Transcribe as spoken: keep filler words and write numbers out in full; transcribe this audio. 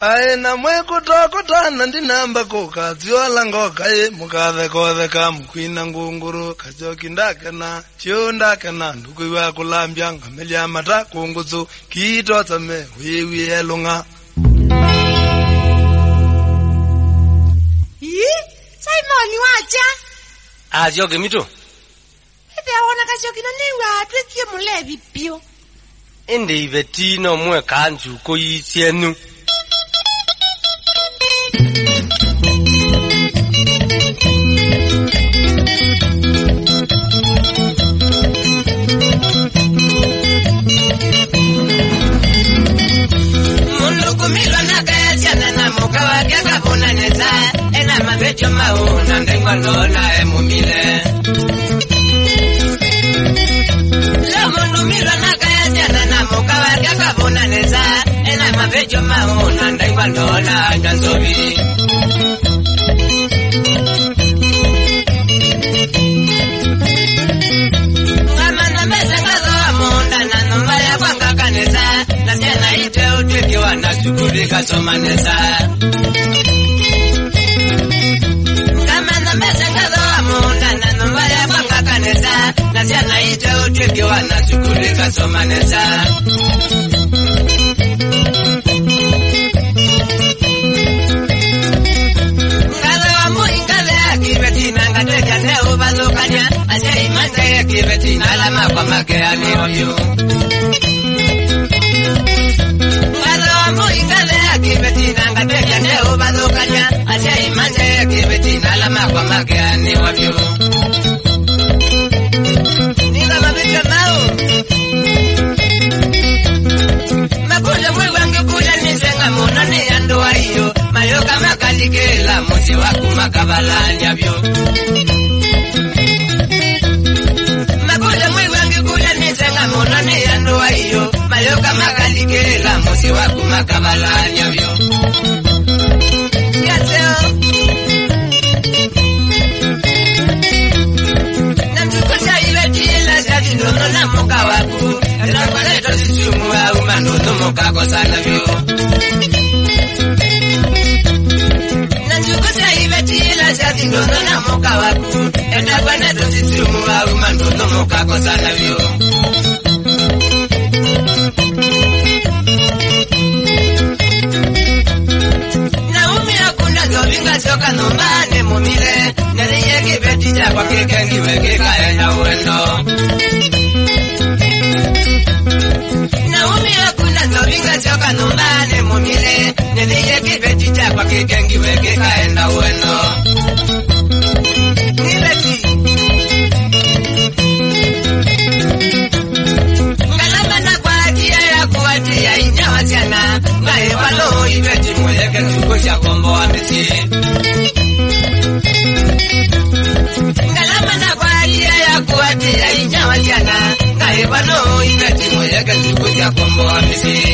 Ae na mwe kutokota nandi namba koka ziola ngoka e mukave kove ka mkwina ngunguru kajoki ndakana chio ndakana nduku wa kulambya ngamelya mata kunguzu kito tsame wiwi elunga. Yi Simon wacha ajoki mito ebe aona kajoki na niwa atwekie mulevi pio ende ivetino mwe kanju ko yisienu Mabecho mauna ndengwa lona emumile Lamundu milo nakaya jana na mukawa Kaka vuna neza Ena mabecho mauna ndengwa lona jansobi Ngama na mesa kazo wa munda na numba ya kwa kaka neza Na siena ite utwiki wana sukuri kasoma neza Nasiana ite utwiki wana chukuli kasoma nesa Ngale wa mui ngale ya kibetina Ngatweja neo bazokanya Asya imande ya kibetina Lama kwa makea ni ovyo Ngale wa mui ngale ya kibetina Ngatweja neo bazokanya Asya imande ya kibetina Lama kwa makea ni ovyo Mayoka makalikela musi waku makabalanya vyo Makule mwi wangi kuja nisenga monane ya ndoa iyo Mayoka makalikela musi waku makabalanya vyo Yaseo Namtukusha iwe tila shadi nono na muka waku Enakwaleto sisumu wa umanono muka kosana vyo Shati ndono na moka waku Enda kwa neto titumu wa uma ndono moka kosana vyo Naumi akunda zovinga soka nombane mumile Naliye kibeti chakwa kikengi wekika enda uendo Naumi akunda zovinga soka nombane mumile Naliye kibeti chakwa kikengi wekika enda uendo Ngae walo ibeti mweleke tukusha kombo wa miti Ngalama na kwa alia ya kuwatia inyawa jana Ngae walo ibeti mweleke tukusha kombo wa miti